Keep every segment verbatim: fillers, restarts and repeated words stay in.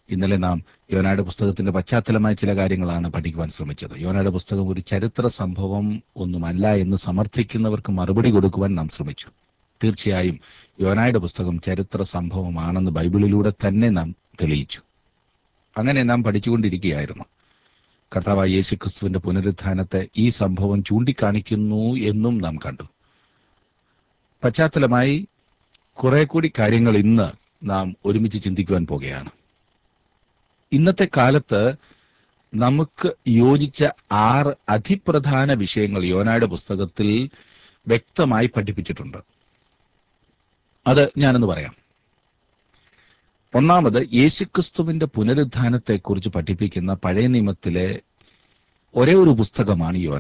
ഇന്നലെ നാം യോനയുടെ പുസ്തകത്തിന്റെ പശ്ചാത്തലമായ ചില കാര്യങ്ങളാണ് പഠിക്കുവാൻ ശ്രമിച്ചത്. യോനയുടെ പുസ്തകം ഒരു ചരിത്ര സംഭവം ഒന്നുമല്ല എന്ന് സമർത്ഥിക്കുന്നവർക്ക് മറുപടി കൊടുക്കുവാൻ നാം ശ്രമിച്ചു. തീർച്ചയായും യോനയുടെ പുസ്തകം ചരിത്ര സംഭവമാണെന്ന് ബൈബിളിലൂടെ തന്നെ നാം തെളിയിച്ചു. അങ്ങനെ നാം പഠിച്ചുകൊണ്ടിരിക്കുകയായിരുന്നു. കർത്താവായ യേശുക്രിസ്തുവിന്റെ പുനരുത്ഥാനത്തെ ഈ സംഭവം ചൂണ്ടിക്കാണിക്കുന്നു എന്നും നാം കണ്ടു. പശ്ചാത്തലമായി കുറെ കൂടി കാര്യങ്ങൾ ഇന്ന് നാം ഒരുമിച്ച് ചിന്തിക്കുവാൻ പോകുകയാണ്. ഇന്നത്തെ കാലത്ത് നമുക്ക് യോജിച്ച ആറ് അതിപ്രധാന വിഷയങ്ങൾ യോനയുടെ പുസ്തകത്തിൽ വ്യക്തമായി പഠിപ്പിച്ചിട്ടുണ്ട്. അത് ഞാനൊന്ന് പറയാം. ഒന്നാമത്, യേശുക്രിസ്തുവിന്റെ പുനരുത്ഥാനത്തെക്കുറിച്ച് പഠിപ്പിക്കുന്ന പഴയ നിയമത്തിലെ ഒരേ ഒരു പുസ്തകമാണ് യോന.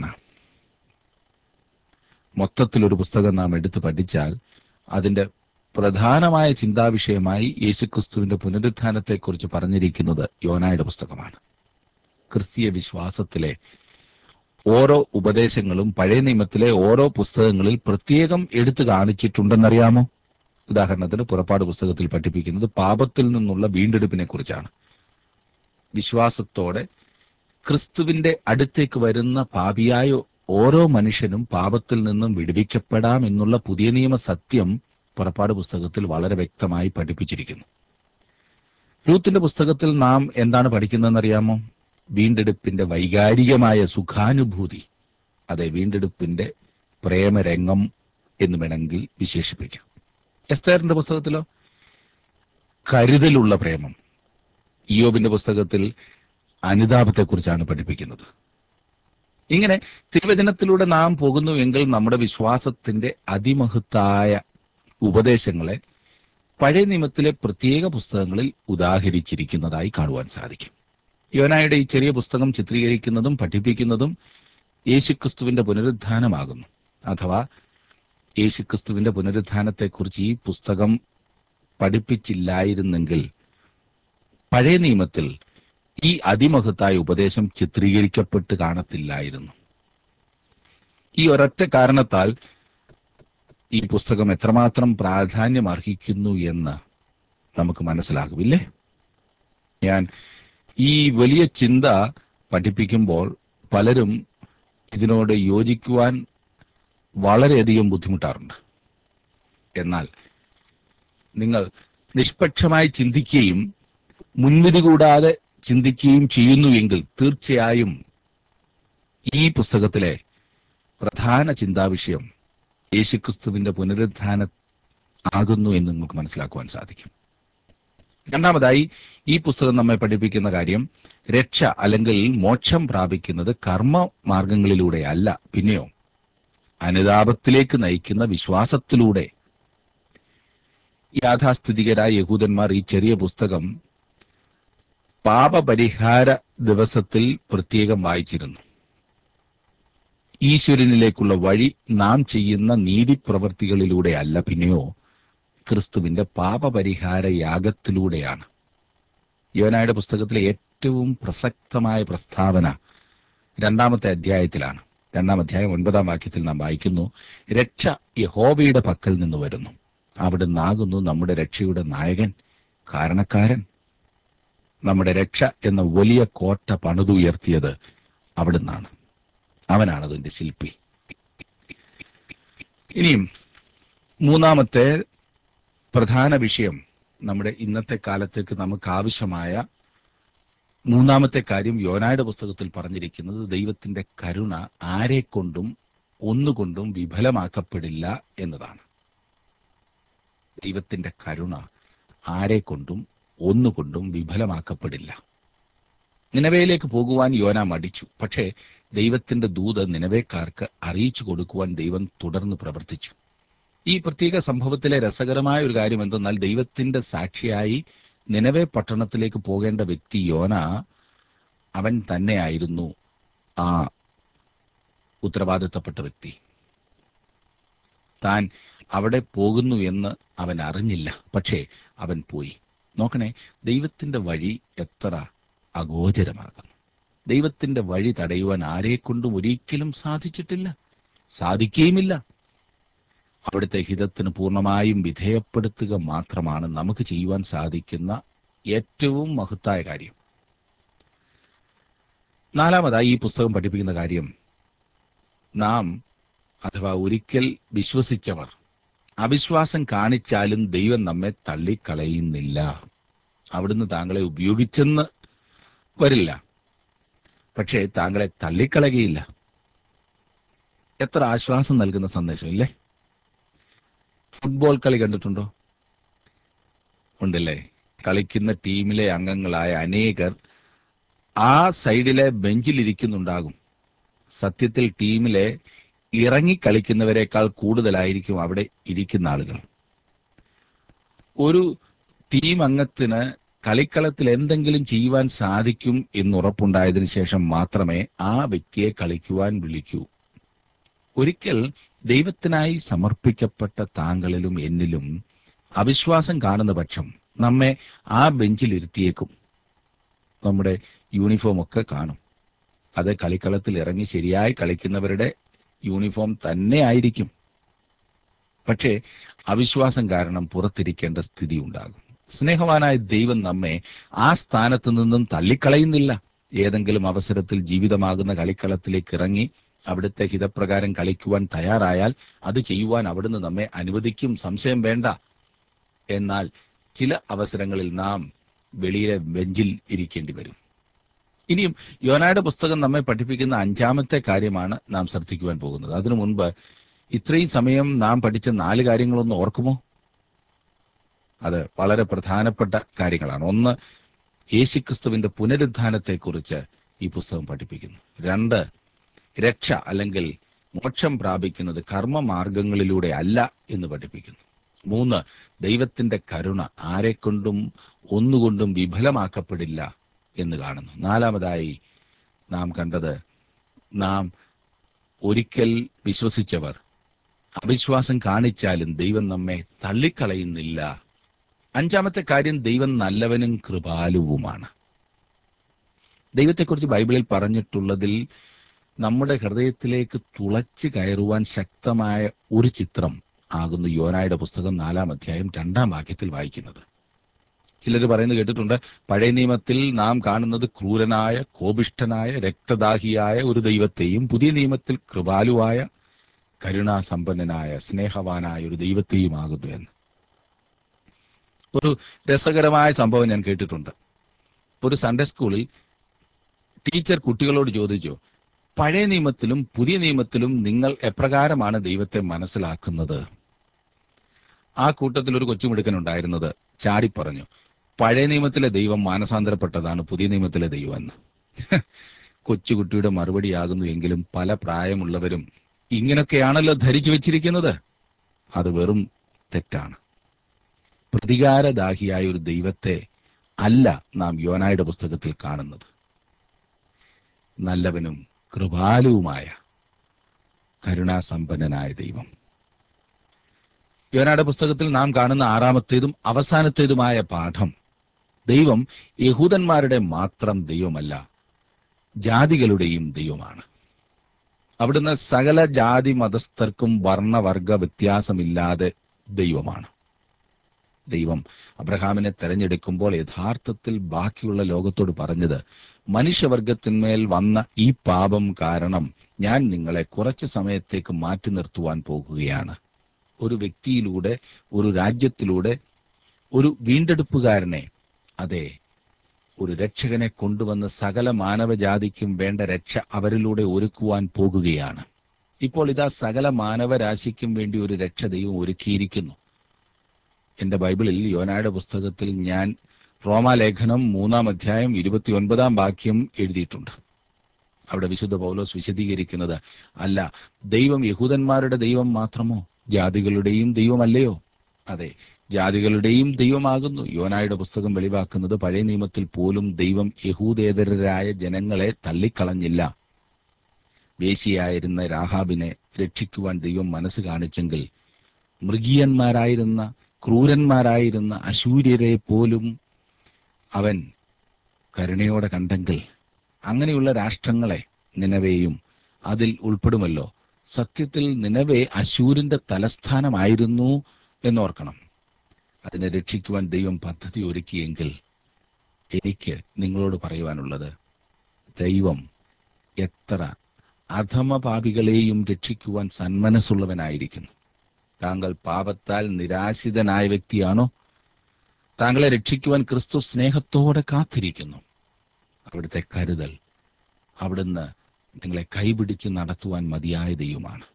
മൊത്തത്തിലൊരു പുസ്തകം നാം എടുത്ത് പഠിച്ചാൽ അതിന്റെ പ്രധാനമായ ചിന്താവിഷയമായി യേശുക്രിസ്തുവിന്റെ പുനരുത്ഥാനത്തെക്കുറിച്ച് പറഞ്ഞിരിക്കുന്നത് യോനയുടെ പുസ്തകമാണ്. ക്രിസ്തീയ വിശ്വാസത്തിലെ ഓരോ ഉപദേശങ്ങളും പഴയ നിയമത്തിലെ ഓരോ പുസ്തകങ്ങളിൽ പ്രത്യേകം എടുത്തു കാണിച്ചിട്ടുണ്ടെന്നറിയാമോ? ഉദാഹരണത്തിന്, പുറപ്പാട് പുസ്തകത്തിൽ പഠിപ്പിക്കുന്നത് പാപത്തിൽ നിന്നുള്ള വീണ്ടെടുപ്പിനെ കുറിച്ചാണ്. വിശ്വാസത്തോടെ ക്രിസ്തുവിന്റെ അടുത്തേക്ക് വരുന്ന പാപിയായ ഓരോ മനുഷ്യനും പാപത്തിൽ നിന്നും വിടുവിക്കപ്പെടാം എന്നുള്ള പുതിയ നിയമ സത്യം പുറപ്പാട് പുസ്തകത്തിൽ വളരെ വ്യക്തമായി പഠിപ്പിച്ചിരിക്കുന്നു. രൂത്തിന്റെ പുസ്തകത്തിൽ നാം എന്താണ് പഠിക്കുന്നതെന്നറിയാമോ? വീണ്ടെടുപ്പിന്റെ വൈകാരികമായ സുഖാനുഭൂതി. അതെ, വീണ്ടെടുപ്പിന്റെ പ്രേമരംഗം എന്ന് വേണമെങ്കിൽ വിശേഷിപ്പിക്കാം. എസ്തേറിന്റെ പുസ്തകത്തിലോ കരുതലുള്ള പ്രേമം. ഇയ്യോബിന്റെ പുസ്തകത്തിൽ അനുതാപത്തെക്കുറിച്ചാണ് പഠിപ്പിക്കുന്നത്. ഇങ്ങനെ തിരുവചനത്തിലൂടെ നാം പോകുന്നുവെങ്കിൽ നമ്മുടെ വിശ്വാസത്തിന്റെ അതിമഹത്തായ ഉപദേശങ്ങളെ പഴയ നിയമത്തിലെ പ്രത്യേക പുസ്തകങ്ങളിൽ ഉദാഹരിച്ചിരിക്കുന്നതായി കാണുവാൻ സാധിക്കും. യോനയുടെ ഈ ചെറിയ പുസ്തകം ചിത്രീകരിക്കുന്നതും പഠിപ്പിക്കുന്നതും യേശുക്രിസ്തുവിന്റെ പുനരുത്ഥാനമാകുന്നു. അഥവാ യേശുക്രിസ്തുവിന്റെ പുനരുത്ഥാനത്തെക്കുറിച്ച് ഈ പുസ്തകം പഠിപ്പിച്ചില്ലായിരുന്നെങ്കിൽ പഴയ നിയമത്തിൽ ഈ അതിമഹത്തായ ഉപദേശം ചിത്രീകരിക്കപ്പെട്ട് കാണത്തില്ലായിരുന്നു. ഈ ഒരൊറ്റ കാരണത്താൽ ഈ പുസ്തകം എത്രമാത്രം പ്രാധാന്യം അർഹിക്കുന്നു എന്ന് നമുക്ക് മനസ്സിലാകുമില്ലേ? ഞാൻ ഈ വലിയ ചിന്ത പഠിപ്പിക്കുമ്പോൾ പലരും ഇതിനോട് യോജിക്കുവാൻ വളരെയധികം ബുദ്ധിമുട്ടാറുണ്ട്. എന്നാൽ നിങ്ങൾ നിഷ്പക്ഷമായി ചിന്തിക്കുകയും മുൻവിധി കൂടാതെ ചിന്തിക്കുകയും ചെയ്യുന്നുവെങ്കിൽ തീർച്ചയായും ഈ പുസ്തകത്തിലെ പ്രധാന ചിന്താവിഷയം യേശുക്രിസ്തുവിന്റെ പുനരുത്ഥാനം ആകുന്നു എന്ന് നിങ്ങൾക്ക് മനസ്സിലാക്കുവാൻ സാധിക്കും. രണ്ടാമതായി, ഈ പുസ്തകം നമ്മെ പഠിപ്പിക്കുന്ന കാര്യം രക്ഷ അല്ലെങ്കിൽ മോക്ഷം പ്രാപിക്കുന്നത് കർമ്മ മാർഗങ്ങളിലൂടെ അല്ല, പിന്നെയോ അനുതാപത്തിലേക്ക് നയിക്കുന്ന വിശ്വാസത്തിലൂടെ. യാഥാസ്ഥിതികരായ യഹൂദന്മാർ ഈ ചെറിയ പുസ്തകം പാപപരിഹാര ദിവസത്തിൽ പ്രത്യേകം വായിച്ചിരുന്നു. ഈശ്വരനിലേക്കുള്ള വഴി നാം ചെയ്യുന്ന നീതിപ്രവർത്തികളിലൂടെ അല്ല, പിന്നെയോ ക്രിസ്തുവിന്റെ പാപപരിഹാര യാഗത്തിലൂടെയാണ്. യോനയുടെ പുസ്തകത്തിലെ ഏറ്റവും പ്രസക്തമായ പ്രസ്താവന രണ്ടാമത്തെ അധ്യായത്തിലാണ്. രണ്ടാം അധ്യായം ഒൻപതാം വാക്യത്തിൽ നാം വായിക്കുന്നു, രക്ഷ യഹോവയുടെ പക്കൽ നിന്ന് വരുന്നു, അവിടുന്നാകുന്നു നമ്മുടെ രക്ഷയുടെ നായകൻ, കാരണക്കാരൻ. നമ്മുടെ രക്ഷ എന്ന വലിയ കോട്ട പണിതുയർത്തിയത് അവിടുന്നാണ്. അവനാണ് അതിന്റെ ശില്പി. ഇനിയും മൂന്നാമത്തെ പ്രധാന വിഷയം, നമ്മുടെ ഇന്നത്തെ കാലത്തേക്ക് നമുക്ക് ആവശ്യമായ മൂന്നാമത്തെ കാര്യം യോനയുടെ പുസ്തകത്തിൽ പറഞ്ഞിരിക്കുന്നത് ദൈവത്തിന്റെ കരുണ ആരെക്കൊണ്ടും ഒന്നുകൊണ്ടും വിഫലമാക്കപ്പെടില്ല എന്നതാണ്. ദൈവത്തിന്റെ കരുണ ആരെക്കൊണ്ടും ഒന്നുകൊണ്ടും വിഫലമാക്കപ്പെടില്ല. നിനവേയിലേക്ക് പോകുവാൻ യോന മടിച്ചു. പക്ഷേ ദൈവത്തിന്റെ ദൂത് നിനവേക്കാർക്ക് അറിയിച്ചു കൊടുക്കുവാൻ ദൈവം തുടർന്ന് പ്രവർത്തിച്ചു. ഈ പ്രത്യേക സംഭവത്തിലെ രസകരമായ ഒരു കാര്യം എന്തെന്നാൽ, ദൈവത്തിന്റെ സാക്ഷിയായി നിനവേ പട്ടണത്തിലേക്ക് പോകേണ്ട വ്യക്തി യോന അവൻ തന്നെയായിരുന്നു ആ ഉത്തരവാദിത്തപ്പെട്ട വ്യക്തി. താൻ അവിടെ പോകുന്നു എന്ന് അവൻ അറിഞ്ഞില്ല, പക്ഷേ അവൻ പോയി. നോക്കണേ, ദൈവത്തിന്റെ വഴി എത്ര അഗോചരമാകുന്നു. ദൈവത്തിന്റെ വഴി തടയുവാൻ ആരെക്കൊണ്ടും ഒരിക്കലും സാധിച്ചിട്ടില്ല, സാധിക്കുകയുമില്ല. അവിടുത്തെ ഹിതത്തിന് പൂർണ്ണമായും വിധേയപ്പെടുത്തുക മാത്രമാണ് നമുക്ക് ചെയ്യുവാൻ സാധിക്കുന്ന ഏറ്റവും മഹത്തായ കാര്യം. നാലാമതായി ഈ പുസ്തകം പഠിപ്പിക്കുന്ന കാര്യം, നാം അഥവാ ഒരിക്കൽ വിശ്വസിച്ചവർ അവിശ്വാസം കാണിച്ചാലും ദൈവം നമ്മെ തള്ളിക്കളയുന്നില്ല. അവിടുന്ന് താങ്കളെ ഉപയോഗിച്ചെന്ന് വരില്ല, പക്ഷേ താങ്കളെ തള്ളിക്കളയുകയില്ല. എത്ര ആശ്വാസം നൽകുന്ന സന്ദേശം ഇല്ലേ? ഫുട്ബോൾ കളി കണ്ടിട്ടുണ്ടോ? ഉണ്ടല്ലേ. കളിക്കുന്ന ടീമിലെ അംഗങ്ങളായ അനേകർ ആ സൈഡിലെ ബെഞ്ചിലിരിക്കുന്നുണ്ടാകും. സത്യത്തിൽ ടീമിലെ ഇറങ്ങി കളിക്കുന്നവരെക്കാൾ കൂടുതലായിരിക്കും അവിടെ ഇരിക്കുന്ന ആളുകൾ. ഒരു ടീം അംഗത്തിന് കളിക്കളത്തിൽ എന്തെങ്കിലും ചെയ്യുവാൻ സാധിക്കും എന്നുറപ്പുണ്ടായതിനു ശേഷം മാത്രമേ ആ വ്യക്തിയെ കളിക്കുവാൻ വിളിക്കൂ. ഒരിക്കൽ ദൈവത്തിനായി സമർപ്പിക്കപ്പെട്ട താങ്കളിലും എന്നിലും അവിശ്വാസം കാണുന്ന പക്ഷം നമ്മെ ആ ബെഞ്ചിൽ ഇരുത്തിയേക്കും. നമ്മുടെ യൂണിഫോം ഒക്കെ കാണും. അത് കളിക്കളത്തിൽ ഇറങ്ങി ശരിയായി കളിക്കുന്നവരുടെ യൂണിഫോം തന്നെ ആയിരിക്കും. പക്ഷേ അവിശ്വാസം കാരണം പുറത്തിരിക്കേണ്ട സ്ഥിതി ഉണ്ടാകും. സ്നേഹവാനായ ദൈവം നമ്മെ ആ സ്ഥാനത്ത് നിന്നും തള്ളിക്കളയുന്നില്ല. ഏതെങ്കിലും അവസരത്തിൽ ജീവിതമാകുന്ന കളിക്കളത്തിലേക്ക് ഇറങ്ങി അവിടുത്തെ ഹിതപ്രകാരം കളിക്കുവാൻ തയ്യാറായാൽ അത് ചെയ്യുവാൻ അവിടുന്ന് നമ്മെ അനുവദിക്കും, സംശയം വേണ്ട. എന്നാൽ ചില അവസരങ്ങളിൽ നാം വെളിയിലെ ബെഞ്ചിൽ ഇരിക്കേണ്ടി വരും. ഇനിയും യോനായുടെ പുസ്തകം നമ്മെ പഠിപ്പിക്കുന്ന അഞ്ചാമത്തെ കാര്യമാണ് നാം ശ്രദ്ധിക്കുവാൻ പോകുന്നത്. അതിനു മുൻപ് ഇത്രയും സമയം നാം പഠിച്ച നാല് കാര്യങ്ങളൊന്ന് ഓർക്കുമോ? അത് വളരെ പ്രധാനപ്പെട്ട കാര്യങ്ങളാണ്. ഒന്ന്, യേശുക്രിസ്തുവിന്റെ പുനരുത്ഥാനത്തെക്കുറിച്ച് ഈ പുസ്തകം പഠിപ്പിക്കുന്നു. രണ്ട്, രക്ഷ അല്ലെങ്കിൽ മോക്ഷം പ്രാപിക്കുന്നത് കർമ്മമാർഗങ്ങളിലൂടെ അല്ല എന്ന് പഠിപ്പിക്കുന്നു. മൂന്ന്, ദൈവത്തിന്റെ കരുണ ആരെക്കൊണ്ടും ഒന്നുകൊണ്ടും വിഫലമാക്കപ്പെടില്ല എന്ന് കാണുന്നു. നാലാമതായി നാം കണ്ടത്, നാം ഒരിക്കൽ വിശ്വസിച്ചവർ അവിശ്വാസം കാണിച്ചാലും ദൈവം നമ്മെ തള്ളിക്കളയുന്നില്ല. അഞ്ചാമത്തെ കാര്യം, ദൈവം നല്ലവനും കൃപാലുവുമാണ്. ദൈവത്തെക്കുറിച്ച് ബൈബിളിൽ പറഞ്ഞിട്ടുള്ളതിൽ നമ്മുടെ ഹൃദയത്തിലേക്ക് തുളച്ചു കയറുവാൻ ശക്തമായ ഒരു ചിത്രം ആകുന്നു യോനായുടെ പുസ്തകം നാലാം അധ്യായം രണ്ടാം വാക്യത്തിൽ വായിക്കുന്നത്. ചിലർ പറയുന്നത് കേട്ടിട്ടുണ്ട്, പഴയ നിയമത്തിൽ നാം കാണുന്നത് ക്രൂരനായ, കോപിഷ്ഠനായ, രക്തദാഹിയായ ഒരു ദൈവത്തെയും പുതിയ നിയമത്തിൽ കൃപാലുവായ, കരുണാസമ്പന്നനായ, സ്നേഹവാനായ ഒരു ദൈവത്തെയുമാകുന്നു എന്ന്. ഒരു രസകരമായ സംഭവം ഞാൻ കേട്ടിട്ടുണ്ട്. ഒരു സൺഡേ സ്കൂളിൽ ടീച്ചർ കുട്ടികളോട് ചോദിച്ചു, പഴയ നിയമത്തിലും പുതിയ നിയമത്തിലും നിങ്ങൾ എപ്രകാരമാണ് ദൈവത്തെ മനസ്സിലാക്കുന്നത്? ആ കൂട്ടത്തിൽ ഒരു കൊച്ചുമിടുക്കനുണ്ടായിരുന്നത് ചാടി പറഞ്ഞു, പഴയ നിയമത്തിലെ ദൈവം മാനസാന്തരപ്പെട്ടതാണ്, പുതിയ നിയമത്തിലെ ദൈവം എന്ന്. കൊച്ചുകുട്ടിയുടെ മറുപടിയാകുന്നു എങ്കിലും പല പ്രായമുള്ളവരും ഇങ്ങനൊക്കെയാണല്ലോ ധരിച്ചു വെച്ചിരിക്കുന്നത്. അത് വെറും തെറ്റാണ്. പ്രതികാരദാഹിയായ ഒരു ദൈവത്തെ അല്ല നാം യോനായുടെ പുസ്തകത്തിൽ കാണുന്നത്. നല്ലവനും കൃപാലുവുമായ, കരുണാസമ്പന്നനായ ദൈവം. യോനായുടെ പുസ്തകത്തിൽ നാം കാണുന്ന ആറാമത്തേതും അവസാനത്തേതുമായ പാഠം, ദൈവം യഹൂദന്മാരുടെ മാത്രം ദൈവമല്ല, ജാതികളുടെയും ദൈവമാണ്. അവിടുന്ന് സകല ജാതി മതസ്ഥർക്കും വർണ്ണവർഗ വ്യത്യാസമില്ലാതെ ദൈവമാണ്. ദൈവം അബ്രഹാമിനെ തെരഞ്ഞെടുക്കുമ്പോൾ യഥാർത്ഥത്തിൽ ബാക്കിയുള്ള ലോകത്തോട് പറഞ്ഞത്, മനുഷ്യവർഗത്തിന്മേൽ വന്ന ഈ പാപം കാരണം ഞാൻ നിങ്ങളെ കുറച്ച് സമയത്തേക്ക് മാറ്റി നിർത്തുവാൻ പോകുകയാണ്. ഒരു വ്യക്തിയിലൂടെ, ഒരു രാജ്യത്തിലൂടെ ഒരു വീണ്ടെടുപ്പുകാരനെ, അതെ, ഒരു രക്ഷകനെ കൊണ്ടുവന്ന് സകല മാനവജാതിക്കും വേണ്ട രക്ഷ അവരിലൂടെ ഒരുക്കുവാൻ പോകുകയാണ്. ഇപ്പോൾ ഇതാ സകല മാനവരാശിക്കും വേണ്ടി ഒരു രക്ഷ ദൈവം ഒരുക്കിയിരിക്കുന്നു. എന്റെ ബൈബിളിൽ യോനായുടെ പുസ്തകത്തിൽ ഞാൻ റോമാലേഖനം മൂന്നാം അധ്യായം ഇരുപത്തി ഒൻപതാം വാക്യം എഴുതിയിട്ടുണ്ട്. അവിടെ വിശുദ്ധ പൗലോസ് വിശദീകരിക്കുന്നത്, അല്ല, ദൈവം യഹൂദന്മാരുടെ ദൈവം മാത്രമോ, ജാതികളുടെയും ദൈവമല്ലയോ? അതെ, ജാതികളുടെയും ദൈവമാകുന്നു. യോനായുടെ പുസ്തകം വെളിവാക്കുന്നത് പഴയ നിയമത്തിൽ പോലും ദൈവം യഹൂദേതരരായ ജനങ്ങളെ തള്ളിക്കളഞ്ഞില്ല. വേശ്യയായിരുന്ന രാഹാബിനെ രക്ഷിക്കുവാൻ ദൈവം മനസ്സ് കാണിച്ചെങ്കിൽ, മൃഗീയന്മാരായിരുന്ന, ക്രൂരന്മാരായിരുന്ന അശൂര്യരെ പോലും അവൻ കരുണയോടെ കണ്ടെങ്കിൽ, അങ്ങനെയുള്ള രാഷ്ട്രങ്ങളെ, നിനവേയും അതിൽ ഉൾപ്പെടുമല്ലോ. സത്യത്തിൽ നിനവേ അശൂരിന്റെ തലസ്ഥാനമായിരുന്നു എന്നോർക്കണം. അതിനെ രക്ഷിക്കുവാൻ ദൈവം പദ്ധതി ഒരുക്കിയെങ്കിൽ എനിക്ക് നിങ്ങളോട് പറയുവാനുള്ളത്, ദൈവം എത്ര അധമപാപികളെയും രക്ഷിക്കുവാൻ സന്മനസ്സുള്ളവനായിരിക്കുന്നു. താങ്കൾ പാപത്താൽ നിരാശിതനായ വ്യക്തിയാണോ? താങ്കളെ രക്ഷിക്കുവാൻ ക്രിസ്തു സ്നേഹത്തോടെ കാത്തിരിക്കുന്നു. അവിടുത്തെ കരുതൽ അവിടുന്ന് നിങ്ങളെ കൈപിടിച്ച് നടത്തുവാൻ മതിയായ ദൈവമാണ്.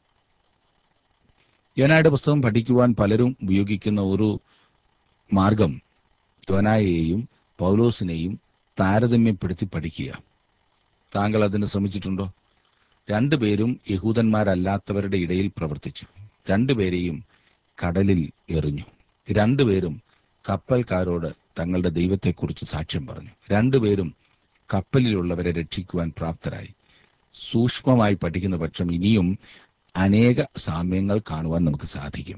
യോനായുടെ പുസ്തകം പഠിക്കുവാൻ പലരും ഉപയോഗിക്കുന്ന ഒരു മാർഗം യോനായെയും പൗലോസിനെയും താരതമ്യപ്പെടുത്തി പഠിക്കുക. താങ്കൾ അതിന് ശ്രമിച്ചിട്ടുണ്ടോ? രണ്ടുപേരും യഹൂദന്മാരല്ലാത്തവരുടെ ഇടയിൽ പ്രവർത്തിച്ചു. രണ്ടുപേരെയും കടലിൽ എറിഞ്ഞു. രണ്ടുപേരും കപ്പൽക്കാരോട് തങ്ങളുടെ ദൈവത്തെക്കുറിച്ച് സാക്ഷ്യം പറഞ്ഞു. രണ്ടുപേരും കപ്പലിലുള്ളവരെ രക്ഷിക്കുവാൻ പ്രാപ്തരായി. സൂക്ഷ്മമായി പഠിക്കുന്ന പക്ഷം ഇനിയും അനേക സാമ്യങ്ങൾ കാണുവാൻ നമുക്ക് സാധിക്കും.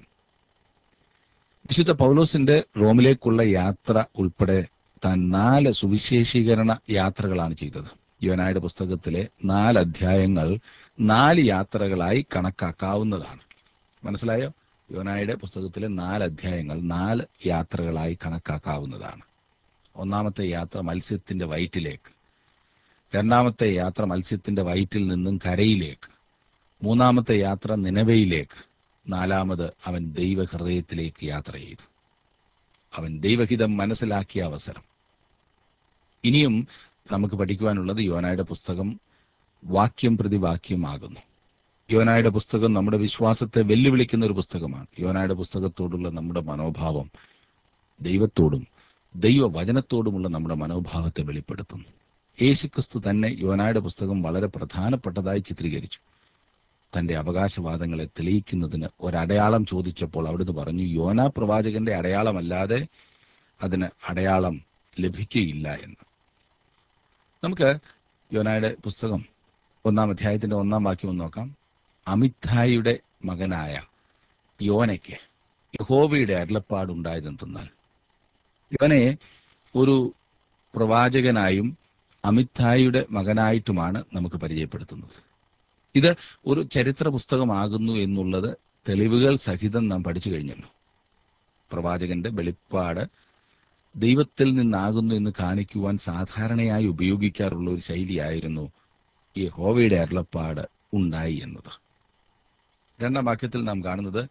വിശുദ്ധ പൗലോസിന്റെ റോമിലേക്കുള്ള യാത്ര ഉൾപ്പെടെ താൻ നാല് സുവിശേഷീകരണ യാത്രകളാണ് ചെയ്തത്. യോനായുടെ പുസ്തകത്തിലെ നാല് അധ്യായങ്ങൾ നാല് യാത്രകളായി കണക്കാക്കാവുന്നതാണ്. മനസ്സിലായോ? യോനായുടെ പുസ്തകത്തിലെ നാല് അധ്യായങ്ങൾ നാല് യാത്രകളായി കണക്കാക്കാവുന്നതാണ്. ഒന്നാമത്തെ യാത്ര മത്സ്യത്തിന്റെ വയറ്റിലേക്ക്, രണ്ടാമത്തെ യാത്ര മത്സ്യത്തിന്റെ വയറ്റിൽ നിന്നും കരയിലേക്ക്, മൂന്നാമത്തെ യാത്ര നിനവയിലേക്ക്, നാലാമത് അവൻ ദൈവഹൃദയത്തിലേക്ക് യാത്ര ചെയ്തു. അവൻ ദൈവഹിതം മനസ്സിലാക്കിയ അവസരം. ഇനിയും നമുക്ക് പഠിക്കുവാനുള്ളത് യോനായുടെ പുസ്തകം വാക്യം പ്രതി വാക്യമാകുന്നു. യോനായുടെ പുസ്തകം നമ്മുടെ വിശ്വാസത്തെ വെല്ലുവിളിക്കുന്ന ഒരു പുസ്തകമാണ്. യോനായുടെ പുസ്തകത്തോടുള്ള നമ്മുടെ മനോഭാവം ദൈവത്തോടും ദൈവവചനത്തോടുമുള്ള നമ്മുടെ മനോഭാവത്തെ വെളിപ്പെടുത്തുന്നു. യേശുക്രിസ്തു തന്നെ യോനായുടെ പുസ്തകം വളരെ പ്രധാനപ്പെട്ടതായി ചിത്രീകരിച്ചു. തന്റെ അവകാശവാദങ്ങളെ തെളിയിക്കുന്നതിന് ഒരടയാളം ചോദിച്ചപ്പോൾ അവിടുന്ന് പറഞ്ഞു, യോനാ പ്രവാചകന്റെ അടയാളമല്ലാതെ അതിന് അടയാളം ലഭിക്കുകയില്ല എന്ന്. നമുക്ക് യോനായുടെ പുസ്തകം ഒന്നാം അധ്യായത്തിന്റെ ഒന്നാം വാക്യം ഒന്ന് നോക്കാം. അമിത്ഥായിയുടെ മകനായ യോനയ്ക്ക് യഹോവയുടെ അരുളപ്പാടുണ്ടായതെന്തെന്നാൽ. യോനയെ ഒരു പ്രവാചകനായും അമിത്ഥായിയുടെ മകനായിട്ടുമാണ് നമുക്ക് പരിചയപ്പെടുത്തുന്നത്. ഇത് ഒരു ചരിത്ര പുസ്തകമാകുന്നു എന്നുള്ളത് തെളിവുകൾ സഹിതം നാം പഠിച്ചു കഴിഞ്ഞല്ലോ. പ്രവാചകന്റെ വെളിപ്പാട് ദൈവത്തിൽ നിന്നാകുന്നു എന്ന് കാണിക്കുവാൻ സാധാരണയായി ഉപയോഗിക്കാറുള്ള ഒരു ശൈലിയായിരുന്നു യഹോവയുടെ അരുളപ്പാട് ഉണ്ടായി എന്നത്. രണ്ടാം വാക്യത്തിൽ നാം കാണുന്നത്,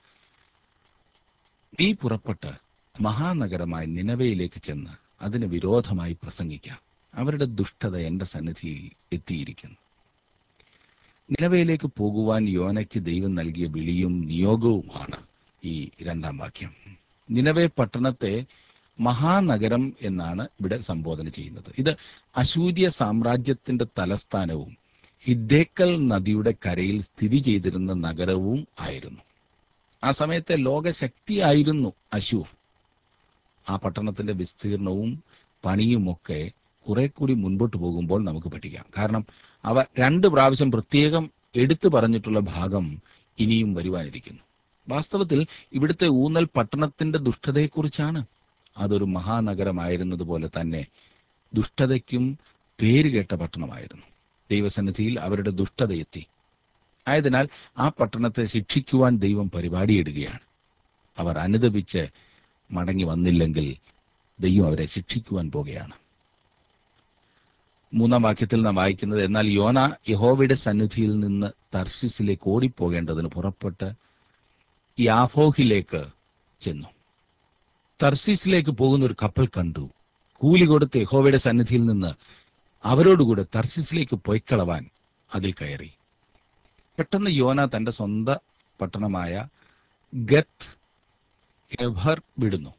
നീ പുറപ്പെട്ട് മഹാനഗരമായ നിനവയിലേക്ക് ചെന്ന് അതിന് വിരോധമായി പ്രസംഗിക്കാം. അവരുടെ ദുഷ്ടത എന്റെ സന്നിധിയിൽ എത്തിയിരിക്കുന്നു. നിനവയിലേക്ക് പോകുവാൻ യോനയ്ക്ക് ദൈവം നൽകിയ വിളിയും നിയോഗവുമാണ് ഈ രണ്ടാം വാക്യം. നിനവെ പട്ടണത്തെ മഹാനഗരം എന്നാണ് ഇവിടെ സംബോധന ചെയ്യുന്നത്. ഇത് അശൂര്യ സാമ്രാജ്യത്തിന്റെ തലസ്ഥാനവും ഹിദ്ദേക്കൽ നദിയുടെ കരയിൽ സ്ഥിതി ചെയ്തിരുന്ന നഗരവും ആയിരുന്നു. ആ സമയത്തെ ലോകശക്തിയായിരുന്നു അശൂർ. ആ പട്ടണത്തിന്റെ വിസ്തീർണവും പണിയുമൊക്കെ കുറെ കൂടി മുൻപോട്ട് പോകുമ്പോൾ നമുക്ക് പഠിക്കാം. കാരണം അവ രണ്ട് പ്രാവശ്യം പ്രത്യേകം എടുത്തു പറഞ്ഞിട്ടുള്ള ഭാഗം ഇനിയും വരുവാനിരിക്കുന്നു. വാസ്തവത്തിൽ ഇവിടുത്തെ ഊന്നൽ പട്ടണത്തിന്റെ ദുഷ്ടതയെക്കുറിച്ചാണ്. അതൊരു മഹാനഗരമായിരുന്നതുപോലെ തന്നെ ദുഷ്ടതയ്ക്കും പേരുകേട്ട പട്ടണമായിരുന്നു. ദൈവസന്നിധിയിൽ അവരുടെ ദുഷ്ടതയെത്തി. ആയതിനാൽ ആ പട്ടണത്തെ ശിക്ഷിക്കുവാൻ ദൈവം പരിപാടിയിടുകയാണ്. അവർ അനുദപിച്ച് മടങ്ങി വന്നില്ലെങ്കിൽ ദൈവം അവരെ ശിക്ഷിക്കുവാൻ പോകുകയാണ്. മൂന്നാം വാക്യത്തിൽ നാം വായിക്കുന്നത്, എന്നാൽ യോന യഹോവയുടെ സന്നിധിയിൽ നിന്ന് തർശീസിലേക്ക് ഓടിപ്പോകേണ്ടതിന് പുറപ്പെട്ട് യാഫോഹിലേക്ക് ചെന്നു. തർശീസിലേക്ക് പോകുന്ന ഒരു കപ്പൽ കണ്ടു. കൂലി കൊടുത്ത് യഹോവയുടെ സന്നിധിയിൽ നിന്ന് അവരോടുകൂടെ തർശീസിലേക്ക് പൊയ്ക്കളവാൻ അതിൽ കയറി. പെട്ടെന്ന് യോന തന്റെ സ്വന്തം പട്ടണമായ ഗത്ത് ഹെബർ വിടുന്നു.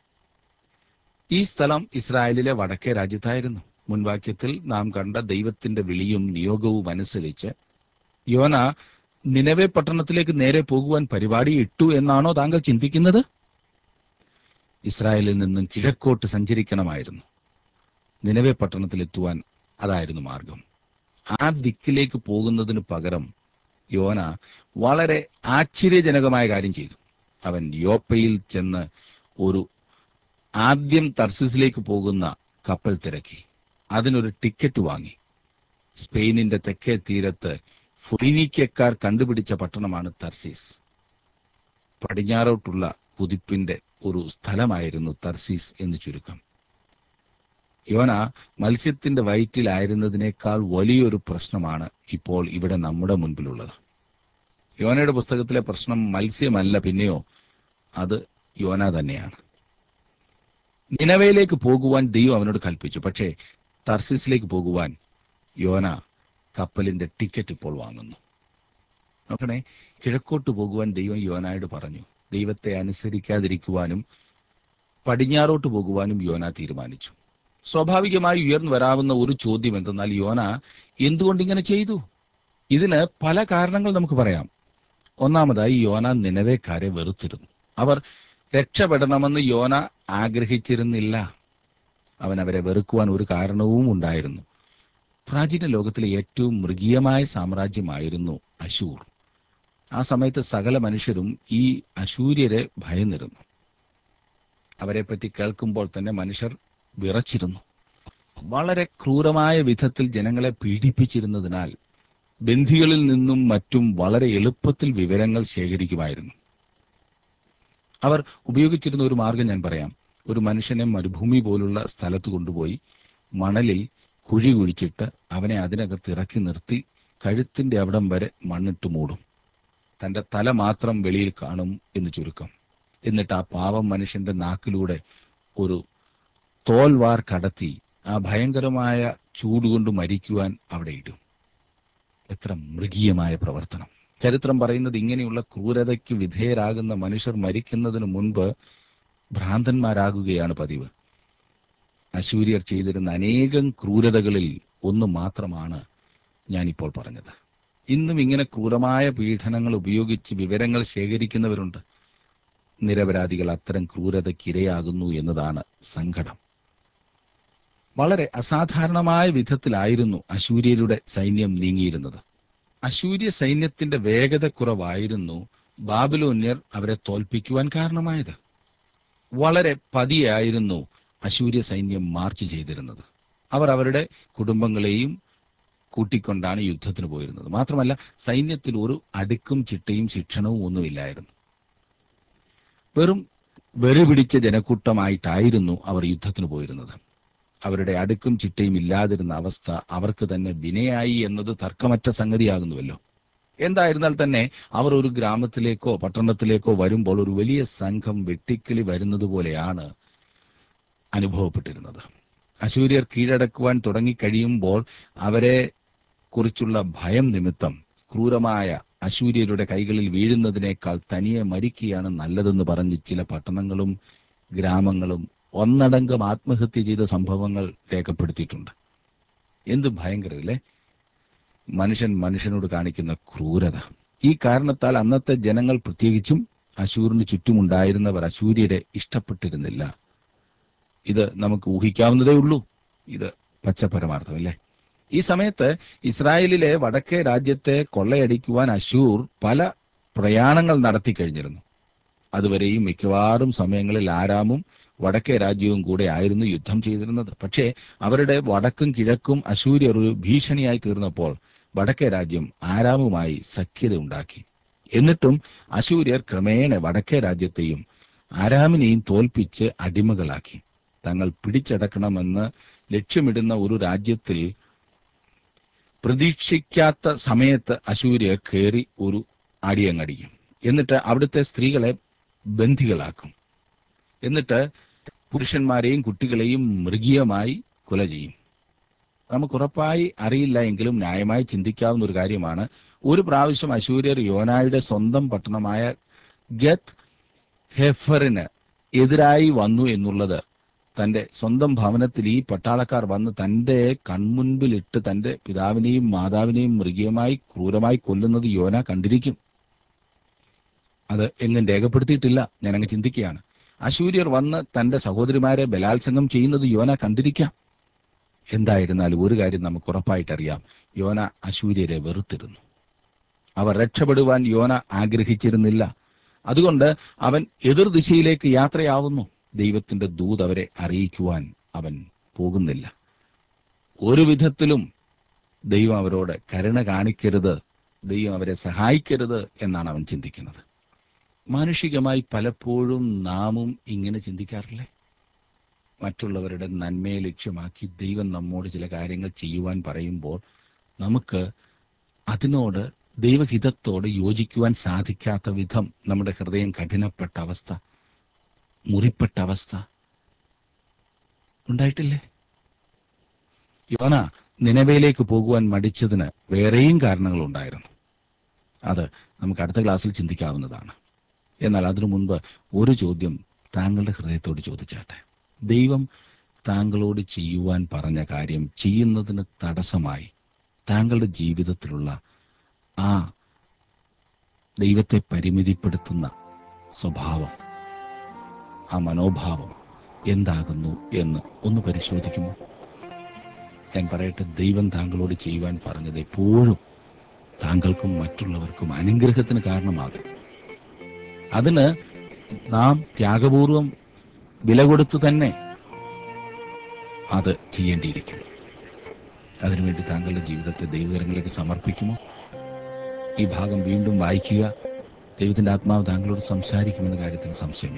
ഈ സ്ഥലം ഇസ്രായേലിലെ വടക്കേ രാജ്യത്തായിരുന്നു. മുൻവാക്യത്തിൽ നാം കണ്ട ദൈവത്തിന്റെ വിളിയും നിയോഗവും അനുസരിച്ച് യോന നിനവെ പട്ടണത്തിലേക്ക് നേരെ പോകുവാൻ പരിപാടി ഇട്ടു എന്നാണോ താങ്കൾ ചിന്തിക്കുന്നത്? ഇസ്രായേലിൽ നിന്നും കിഴക്കോട്ട് സഞ്ചരിക്കണമായിരുന്നു. നിനവെ പട്ടണത്തിലെത്തുവാൻ അതായിരുന്നു മാർഗം. ആ ദിക്കിലേക്ക് പോകുന്നതിന് പകരം യോന വളരെ ആശ്ചര്യജനകമായ കാര്യം ചെയ്തു. അവൻ യോപ്പയിൽ ചെന്ന് ഒരു ആദ്യം തർസീസിലേക്ക് പോകുന്ന കപ്പൽ തിരക്കി. അതിനൊരു ടിക്കറ്റ് വാങ്ങി. സ്പെയിനിന്റെ തെക്കേ തീരത്ത് ഫൊയിനീക്യക്കാർ കണ്ടുപിടിച്ച പട്ടണമാണ് തർസീസ്. പടിഞ്ഞാറോട്ടുള്ള കുതിപ്പിന്റെ ഒരു സ്ഥലമായിരുന്നു തർസീസ് എന്ന് ചുരുക്കം. യോന മത്സ്യത്തിന്റെ വയറ്റിലായിരുന്നതിനേക്കാൾ വലിയൊരു പ്രശ്നമാണ് ഇപ്പോൾ ഇവിടെ നമ്മുടെ മുൻപിലുള്ളത്. യോനയുടെ പുസ്തകത്തിലെ പ്രശ്നം മത്സ്യമല്ല, പിന്നെയോ അത് യോന തന്നെയാണ്. നിനവയിലേക്ക് പോകുവാൻ ദൈവം അവനോട് കൽപ്പിച്ചു. പക്ഷേ തർസീസിലേക്ക് പോകുവാൻ യോന കപ്പലിന്റെ ടിക്കറ്റ് ഇപ്പോൾ വാങ്ങുന്നു. നോക്കണേ, കിഴക്കോട്ട് പോകുവാൻ ദൈവം യോനായോട് പറഞ്ഞു. ദൈവത്തെ അനുസരിക്കാതിരിക്കുവാനും പടിഞ്ഞാറോട്ട് പോകുവാനും യോന തീരുമാനിച്ചു. സ്വാഭാവികമായി ഉയർന്നു വരാവുന്ന ഒരു ചോദ്യം എന്തെന്നാൽ, യോന എന്തുകൊണ്ടിങ്ങനെ ചെയ്തു? ഇതിന് പല കാരണങ്ങൾ നമുക്ക് പറയാം. ഒന്നാമതായി, യോന നിനവേക്കാരെ വെറുത്തിരുന്നു. അവർ രക്ഷപ്പെടണമെന്ന് യോന ആഗ്രഹിച്ചിരുന്നില്ല. അവൻ അവരെ വെറുക്കുവാൻ ഒരു കാരണവും ഉണ്ടായിരുന്നു. പ്രാചീന ലോകത്തിലെ ഏറ്റവും മൃഗീയമായ സാമ്രാജ്യമായിരുന്നു അശൂർ. ആ സമയത്ത് സകല മനുഷ്യരും ഈ അശൂര്യരെ ഭയന്നിരുന്നു. അവരെപ്പറ്റി കേൾക്കുമ്പോൾ തന്നെ മനുഷ്യർ വിറച്ചിരുന്നു. വളരെ ക്രൂരമായ വിധത്തിൽ ജനങ്ങളെ പീഡിപ്പിച്ചിരുന്നതിനാൽ ബന്ധികളിൽ നിന്നും മറ്റും വളരെ എളുപ്പത്തിൽ വിവരങ്ങൾ ശേഖരിക്കുമായിരുന്നു. അവർ ഉപയോഗിച്ചിരുന്ന ഒരു മാർഗം ഞാൻ പറയാം. ഒരു മനുഷ്യനെ മരുഭൂമി പോലുള്ള സ്ഥലത്ത് കൊണ്ടുപോയി മണലിൽ കുഴി കുഴിച്ചിട്ട് അവനെ അതിനകത്ത് ഇറക്കി നിർത്തി കഴുത്തിന്റെ അവിടം വരെ മണ്ണിട്ട് മൂടും. തന്റെ തല മാത്രം വെളിയിൽ കാണും എന്ന് ചുരുക്കം. എന്നിട്ട് ആ പാവം മനുഷ്യന്റെ നാക്കിലൂടെ ഒരു തോൽവാർ കടത്തി ആ ഭയങ്കരമായ ചൂടുകൊണ്ട് മരിക്കുവാൻ അവിടെ ഇടും. എത്ര മൃഗീയമായ പ്രവർത്തനം! ചരിത്രം പറയുന്നത്, ഇങ്ങനെയുള്ള ക്രൂരതയ്ക്ക് വിധേയരാകുന്ന മനുഷ്യർ മരിക്കുന്നതിന് മുൻപ് ഭ്രാന്തന്മാരാകുകയാണ് പതിവ്. അശൂര്യർ ചെയ്തിരുന്ന അനേകം ക്രൂരതകളിൽ ഒന്ന് മാത്രമാണ് ഞാനിപ്പോൾ പറഞ്ഞത്. ഇന്നും ഇങ്ങനെ ക്രൂരമായ പീഡനങ്ങൾ ഉപയോഗിച്ച് വിവരങ്ങൾ ശേഖരിക്കുന്നവരുണ്ട്. നിരപരാധികൾ അത്തരം ക്രൂരതയ്ക്ക് ഇരയാകുന്നു എന്നതാണ് സങ്കടം. വളരെ അസാധാരണമായ വിധത്തിലായിരുന്നു അശൂര്യരുടെ സൈന്യം നീങ്ങിയിരുന്നത്. അശൂര്യ സൈന്യത്തിന്റെ വേഗത കുറവായിരുന്നു ബാബിലോന്യർ അവരെ തോൽപ്പിക്കുവാൻ കാരണമായത്. വളരെ പതിയായിരുന്നു അശൂര്യ സൈന്യം മാർച്ച് ചെയ്തിരുന്നത്. അവർ അവരുടെ കുടുംബങ്ങളെയും കൂട്ടിക്കൊണ്ടാണ് യുദ്ധത്തിന് പോയിരുന്നത്. മാത്രമല്ല, സൈന്യത്തിൽ ഒരു അടുക്കും ചിട്ടയും ശിക്ഷണവും ഒന്നുമില്ലായിരുന്നു. വെറും വെറി പിടിച്ച ജനക്കൂട്ടമായിട്ടായിരുന്നു അവർ യുദ്ധത്തിന് പോയിരുന്നത്. അവരുടെ അടുക്കും ചിട്ടയും ഇല്ലാതിരുന്ന അവസ്ഥ അവർക്ക് തന്നെ വിനയായി എന്നത് തർക്കമറ്റ സംഗതിയാകുന്നുവല്ലോ. എന്തായിരുന്നാൽ തന്നെ അവർ ഒരു ഗ്രാമത്തിലേക്കോ പട്ടണത്തിലേക്കോ വരുമ്പോൾ ഒരു വലിയ സംഘം വെട്ടിക്കിളി വരുന്നത് പോലെയാണ് അനുഭവപ്പെട്ടിരുന്നത്. അശൂര്യർ കീഴടക്കുവാൻ തുടങ്ങിക്കഴിയുമ്പോൾ അവരെ കുറിച്ചുള്ള ഭയം നിമിത്തം ക്രൂരമായ അശൂര്യരുടെ കൈകളിൽ വീഴുന്നതിനേക്കാൾ തനിയെ മരിക്കുകയാണ് നല്ലതെന്ന് പറഞ്ഞ് ചില പട്ടണങ്ങളും ഗ്രാമങ്ങളും ഒന്നടങ്കം ആത്മഹത്യ ചെയ്ത സംഭവങ്ങൾ രേഖപ്പെടുത്തിയിട്ടുണ്ട്. എന്ത് ഭയങ്കരമില്ലേ മനുഷ്യൻ മനുഷ്യനോട് കാണിക്കുന്ന ക്രൂരത! ഈ കാരണത്താൽ അന്നത്തെ ജനങ്ങൾ, പ്രത്യേകിച്ചും അശൂറിന് ചുറ്റുമുണ്ടായിരുന്നവർ, അശൂര്യരെ ഇഷ്ടപ്പെട്ടിരുന്നില്ല. ഇത് നമുക്ക് ഊഹിക്കാവുന്നതേ ഉള്ളൂ. ഇത് പച്ചപരമാർത്ഥമല്ലേ? ഈ സമയത്ത് ഇസ്രായേലിലെ വടക്കേ രാജ്യത്തെ കൊള്ളയടിക്കുവാൻ അശൂർ പല പ്രയാണങ്ങൾ നടത്തി കഴിഞ്ഞിരുന്നു. അതുവരെയും മിക്കവാറും സമയങ്ങളിൽ ആരാമും വടക്കേ രാജ്യവും കൂടെ ആയിരുന്നു യുദ്ധം ചെയ്തിരുന്നത്. പക്ഷേ അവരുടെ വടക്കും കിഴക്കും അശൂര്യർ ഒരു ഭീഷണിയായി തീർന്നപ്പോൾ വടക്കേ രാജ്യം ആരാമുമായി സഖ്യത ഉണ്ടാക്കി. എന്നിട്ടും അശൂര്യർ ക്രമേണ വടക്കേ രാജ്യത്തെയും ആരാമിനെയും തോൽപ്പിച്ച് അടിമകളാക്കി. തങ്ങൾ പിടിച്ചടക്കണമെന്ന് ലക്ഷ്യമിടുന്ന ഒരു രാജ്യത്തിൽ പ്രതീക്ഷിക്കാത്ത സമയത്ത് അശൂര്യർ കയറി ഒരു അടിയങ്ങടിക്കും. എന്നിട്ട് അവിടുത്തെ സ്ത്രീകളെ ബന്ധികളാക്കും. എന്നിട്ട് പുരുഷന്മാരെയും കുട്ടികളെയും മൃഗീയമായി കൊല ചെയ്യും. നമുക്കുറപ്പായി അറിയില്ല എങ്കിലും ന്യായമായി ചിന്തിക്കാവുന്ന ഒരു കാര്യമാണ്, ഒരു പ്രാവശ്യം അശൂര്യർ യോനായുടെ സ്വന്തം പട്ടണമായ ഗത്ത് ഹെഫറിന് എതിരായി വന്നു എന്നുള്ളത് തന്റെ സ്വന്തം ഭവനത്തിൽ ഈ പട്ടാളക്കാർ വന്ന് തന്റെ കൺമുൻപിലിട്ട് തന്റെ പിതാവിനെയും മാതാവിനെയും മൃഗീയമായി ക്രൂരമായി കൊല്ലുന്നത് യോന കണ്ടിരിക്കും. അത് എങ്ങും രേഖപ്പെടുത്തിയിട്ടില്ല. ഞാനങ്ങ് ചിന്തിക്കുകയാണ്, അശൂര്യർ വന്ന് തന്റെ സഹോദരിമാരെ ബലാത്സംഗം ചെയ്യുന്നത് യോന കണ്ടിരിക്കാം. എന്തായിരുന്നാലും ഒരു കാര്യം നമുക്ക് ഉറപ്പായിട്ടറിയാം, യോന അശൂര്യരെ വെറുത്തിരുന്നു. അവർ രക്ഷപ്പെടുവാൻ യോന ആഗ്രഹിച്ചിരുന്നില്ല. അതുകൊണ്ട് അവൻ എതിർദിശയിലേക്ക് യാത്രയാവുന്നു. ദൈവത്തിന്റെ ദൂത് അവരെ അറിയിക്കുവാൻ അവൻ പോകുന്നില്ല. ഒരു വിധത്തിലും ദൈവം അവരോട് കരുണ കാണിക്കരുത്, ദൈവം അവരെ സഹായിക്കരുത് എന്നാണ് അവൻ ചിന്തിക്കുന്നത്. മാനുഷികമായി പലപ്പോഴും നാമും ഇങ്ങനെ ചിന്തിക്കാറില്ലേ? മറ്റുള്ളവരുടെ നന്മയെ ലക്ഷ്യമാക്കി ദൈവം നമ്മോട് ചില കാര്യങ്ങൾ ചെയ്യുവാൻ പറയുമ്പോൾ നമുക്ക് അതിനോട് ദൈവഹിതത്തോട് യോജിക്കുവാൻ സാധിക്കാത്ത വിധം നമ്മുടെ ഹൃദയം കഠിനപ്പെട്ട അവസ്ഥ, മുറിപ്പെട്ട അവസ്ഥ ഉണ്ടായിട്ടില്ലേ? യോന നിനവയിലേക്ക് പോകുവാൻ മടിച്ചതിന് വേറെയും കാരണങ്ങളുണ്ടായിരുന്നു. അത് നമുക്ക് അടുത്ത ക്ലാസ്സിൽ ചിന്തിക്കാവുന്നതാണ്. എന്നാൽ അതിനു മുൻപ് ഒരു ചോദ്യം താങ്കളുടെ ഹൃദയത്തോട് ചോദിച്ചാട്ടെ. ദൈവം താങ്കളോട് ചെയ്യുവാൻ പറഞ്ഞ കാര്യം ചെയ്യുന്നതിന് തടസ്സമായി താങ്കളുടെ ജീവിതത്തിലുള്ള ആ ദൈവത്തെ പരിമിതിപ്പെടുത്തുന്ന സ്വഭാവം, ആ മനോഭാവം എന്താകുന്നു എന്ന് ഒന്ന് പരിശോധിക്കുമോ? ഞാൻ പറയട്ടെ, ദൈവം താങ്കളോട് ചെയ്യുവാൻ പറഞ്ഞത് എപ്പോഴും താങ്കൾക്കും മറ്റുള്ളവർക്കും അനുഗ്രഹത്തിന് കാരണമാകും. അതിന് നാം ത്യാഗപൂർവം വില കൊടുത്തു തന്നെ അത് ചെയ്യേണ്ടിയിരിക്കും. അതിനുവേണ്ടി താങ്കളുടെ ജീവിതത്തെ ദൈവകരങ്ങളിലേക്ക് സമർപ്പിക്കുമോ? ഈ ഭാഗം വീണ്ടും വായിക്കുക. ദൈവത്തിന്റെ ആത്മാവ് താങ്കളോട് സംസാരിക്കുമെന്ന കാര്യത്തിന് സംശയമില്ല.